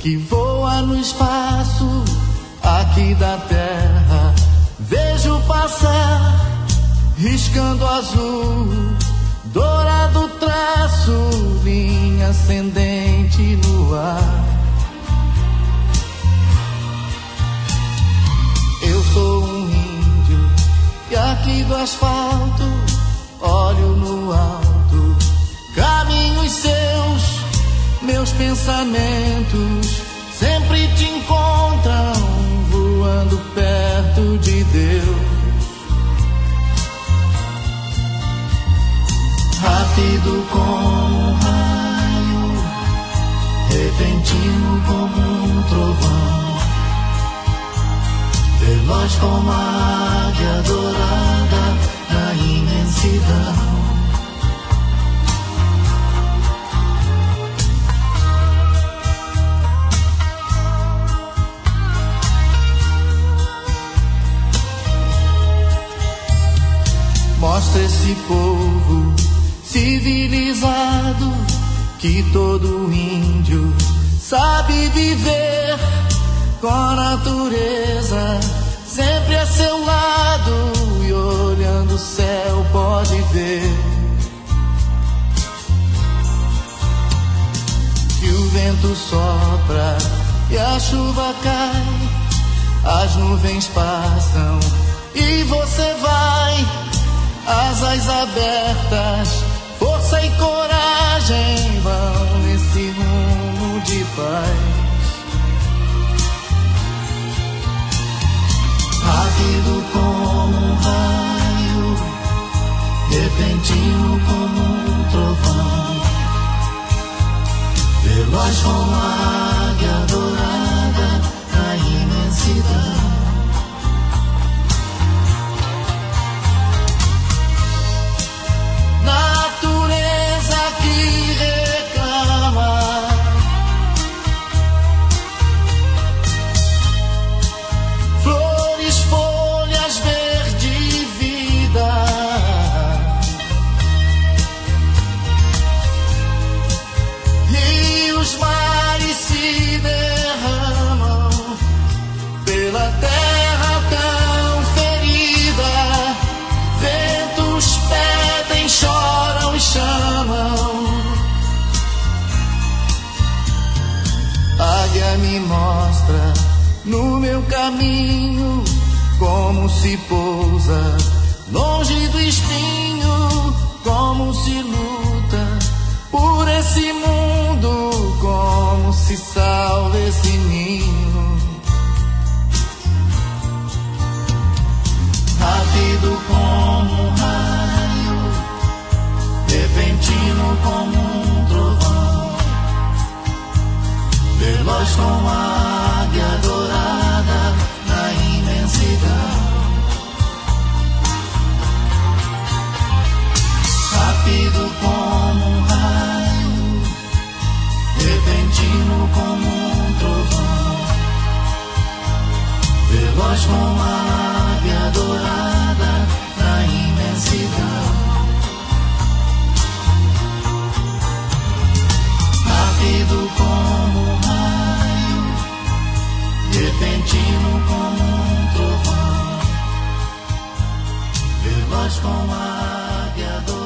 que voa no espaço aqui da terra. Vejo passar, riscando azul, dourado traço, linha ascendente no ar. Eu sou um índio e aqui do asfalto olho no alto, caminhos seus, meus pensamentos sempre te encontram voando perto de Deus. Rápido como um raio, repentino como um trovão, veloz como a águia dourada na imensidão. Mostra esse povo civilizado que todo índio sabe viver com a natureza sempre a seu lado, e olhando o céu pode ver que o vento sopra e a chuva cai, as nuvens passam e você vai, asas abertas, força e coragem vão nesse rumo de paz. Rápido como um raio, repentino como um trovão, veloz como a águia dourada na imensidão. Natureza que reclama, flores, folhas, verde, vida, rios, mares se derramam pela terra tão ferida, ventos pedem, choram e chamam. Águia me mostra no meu caminho como se pousa longe do espinho, como se luta por esse mundo, como se salva esse ninho. Rápido como um raio, repentino como um trovão, veloz como a águia dourada na imensidão. Rápido como um raio, repentino como um trovão, veloz como a águia dourada na imensidão. Rápido como um raio, repentino como um trovão, veloz como a águia dourada.